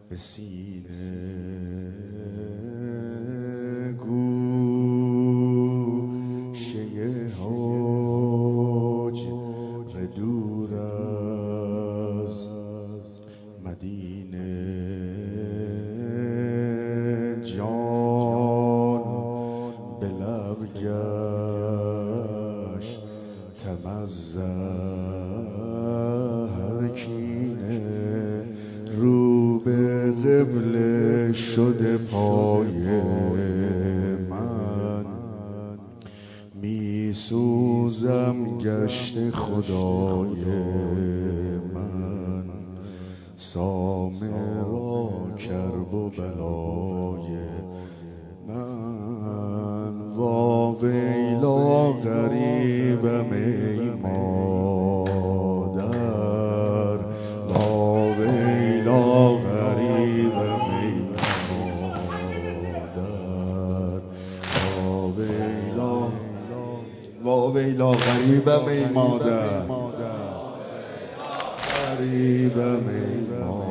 به سینه گوشه حجر دور از مدینه جان به لب گشت تمزهر کینه رو به قبله شده پای من می سوزم گشت خدای من سامرا کرب و بلای من واویلا غریبم ای مادر واویلا غریبم ای مادر واویلا غریبم ای مادر غریبم ای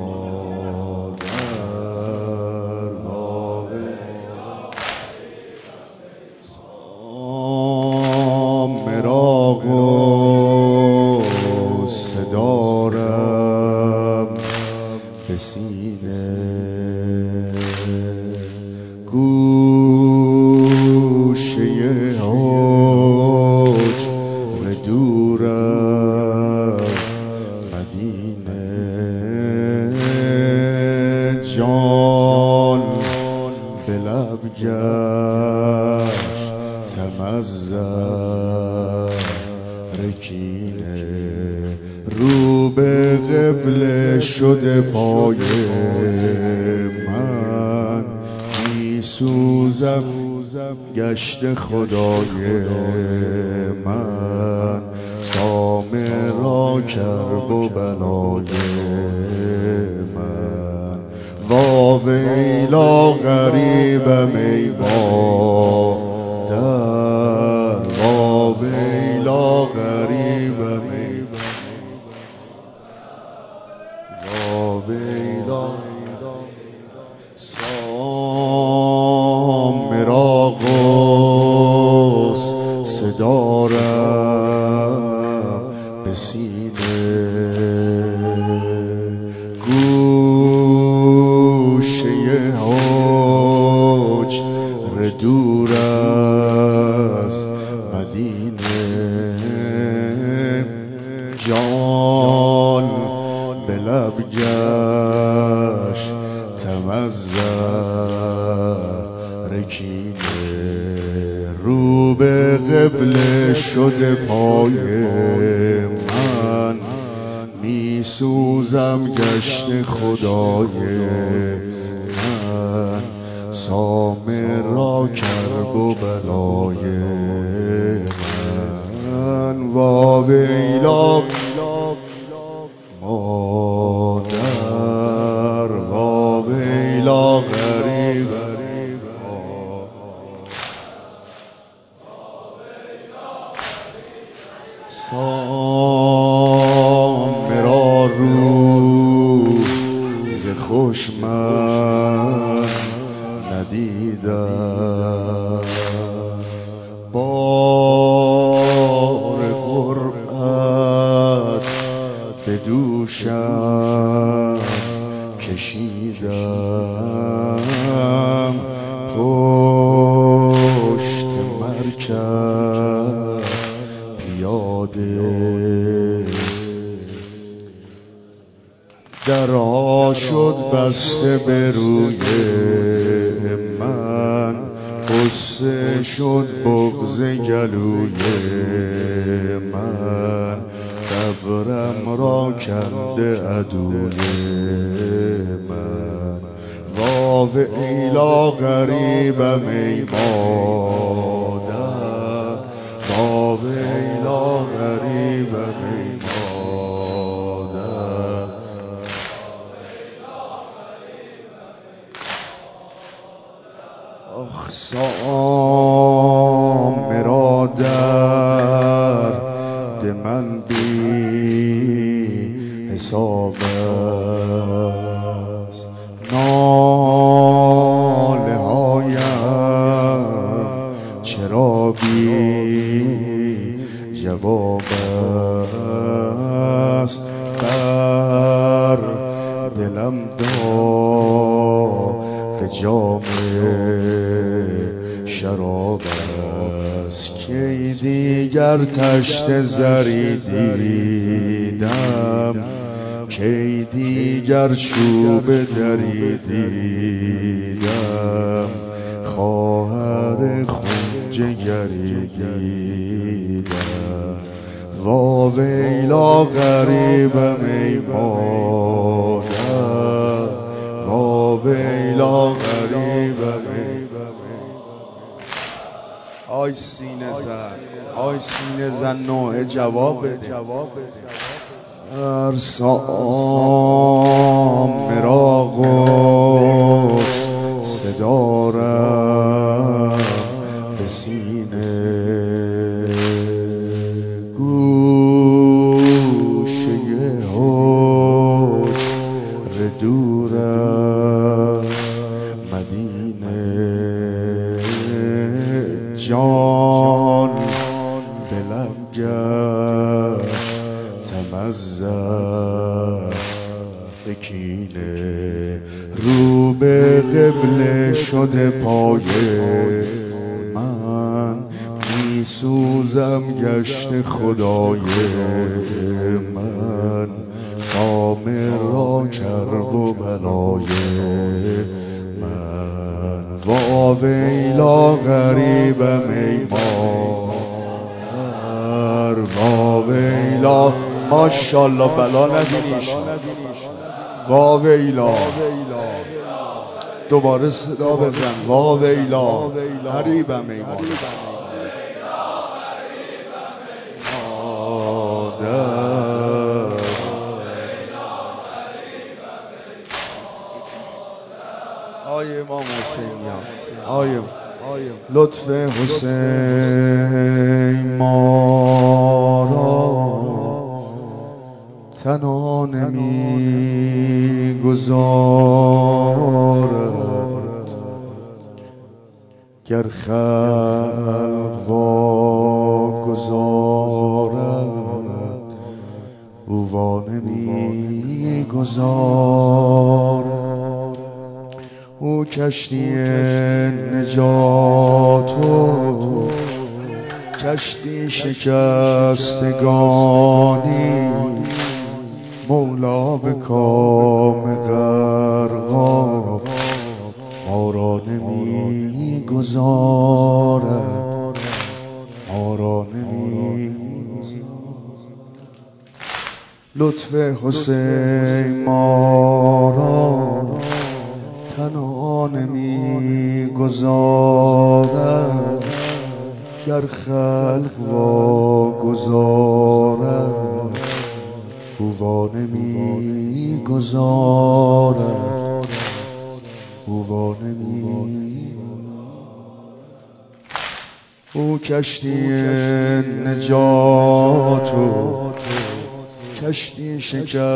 مادر واویلا سامرا غصه دارم به سینه گوشه حجر دور از مدینه جان به لب گشت تمزهر کینه رو به قبله شده پای من می سوزم گشت خدای من سامرا کرب و بلای من واویلا غریبم ای مادر واویلا غریبم ای واویلا سامرا غصه دارم به سینه گوشه حجر دور از مدینه جان به لب گشت تمزهر کینه رو به قبله شده پای من می سوزم گشت خدای من سامرا کرب و بلای من واویلا مادر واویلا غریب سامرا روز خوش من ندیدم بار غربت به دوشم کشیدم پشت مرکب پیاده درها شد بسته به روی من غصه شد بغض گلوی من قبرم را کنده عدوی من واویلا غریبم ای مادر واویلا غریبم ای مادر آخ سامرا درد من بی حساب است جواب است بر دلم داغ جام شراب است. کی دیگر تشت زری دیدم، کی دیگر چوب دری دیدم، خواهر خون جگری دیدم. واویلا غریبم ای مادر، واویلا غریبم ای. آی سینه زن، آی سینه زن نوع جواب بده. ارسام مراغ و صدارم به سینه، گوشه حجر دورم مدینه، جان به لب گشت تمزق به کینه، رو به قبله شده پای من، می سوزم گشت خدای من، سامر را کرب و بلای من. واویلا غریبم ای مادر، واویلا. ماشاءالله بلا ندینیش. واویلا دوباره صدا بزن. واویلا غریبم ای مادر. آیه امام حسینیان، آیه لطف حسین ما را تنها نمی گذارد، گر خلق واگذارد او وا نمی گذارد. او کشتی نجات و کشتی شکستگانی، مولا به کام غرقاب ما را نمی گذارد، ما را نمی گذارد. لطف حسین ما را تنها نمی گذارد، گر خلق واگذارد او وا نمی گذارد، او وا نمی. او کشتی نجات و کشتی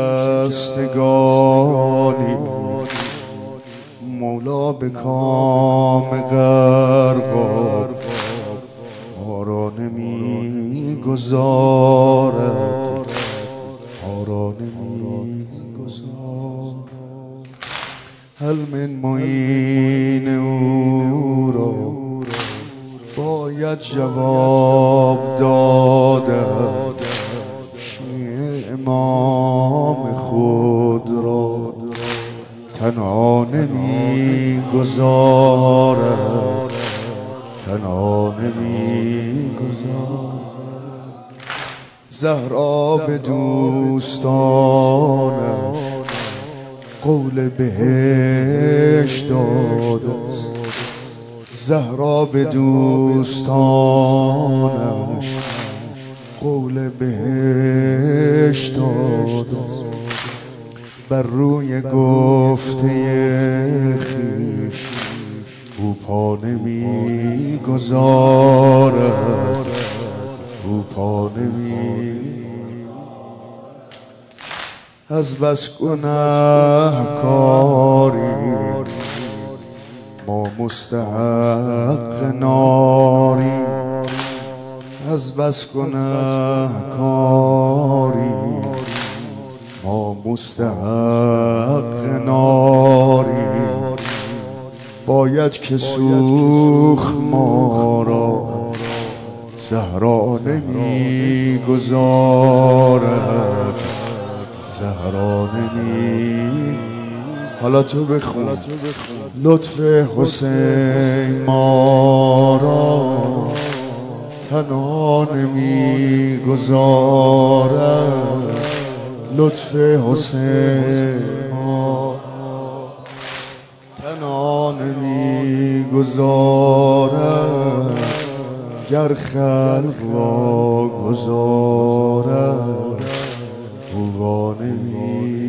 شکستگانی، مولا به کام غرقاب ما را نمی گذارد، ما را نمی گذارد. هل من معین او را باید جواب دادن، شیعه امام خود را تنها نمی گذارد، تنها نمی گذارد. زهرا به دوستانش قول بهشت داده است، زهرا به دوستانش قول بهشت داده است. بر روی گفته خویش او پا نمی گذارد، او پا نمی. از بس گنهکاریم ما مستحق ناریم، از بس گنهکاری ما مستحق ناری، باید که سوخت ما را زهرا نمیگذارد، زهرا نمی. حالا تو بخون لطف حسین ما را تنها نمیگذارد، لطف حسین ما تنها نمیگذارد، گر خلق واگذارد او وانمی.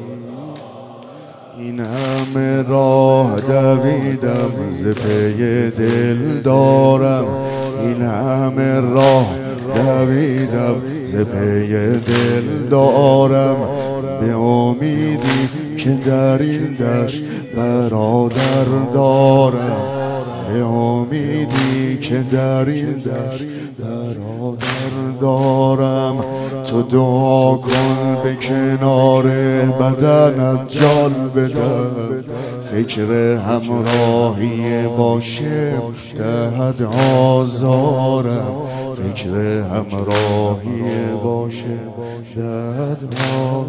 این همه راه دویدم ز پی دل دارم، این همه راه دویدم ز پی دل دارم، به امیدی که در این دشت برادر دارم، به امیدی که در این دشت برادر دارم. تو دعا کن به کنار بدنت جان بدم، فکر همراهی باشه دهد آزارم، فکر همراهی باشه دهد آزارم.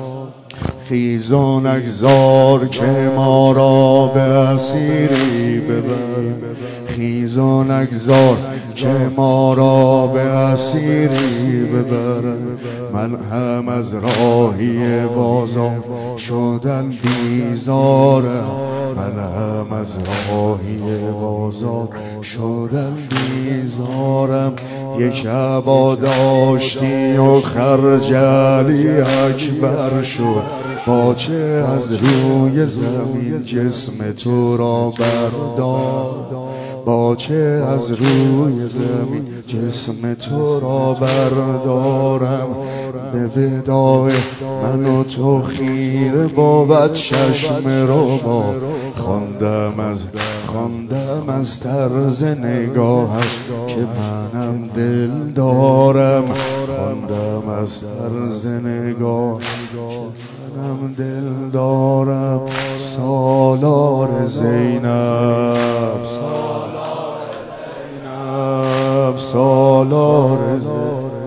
خیزان اگذار که ما را به اسیری ببر، خیزان اگذار که ما را به اسیری ببر. من هم از راهی بازار شدن بیزارم، من هم از راهی بازار شدن بیزارم. یک عبا داشتی و خرجلی اکبر شد، باچه از روی زمین جسم تو را بردار، باچه از روی زمین جسم تو را بردارم. به وداع من و تو خیره بود چشم رو با، خواندم از طرز نگاهش که منم دل دارم، خواندم از طرز نگاه منم دل دارم. سالار زینب، سالار زینب، سالار زینب.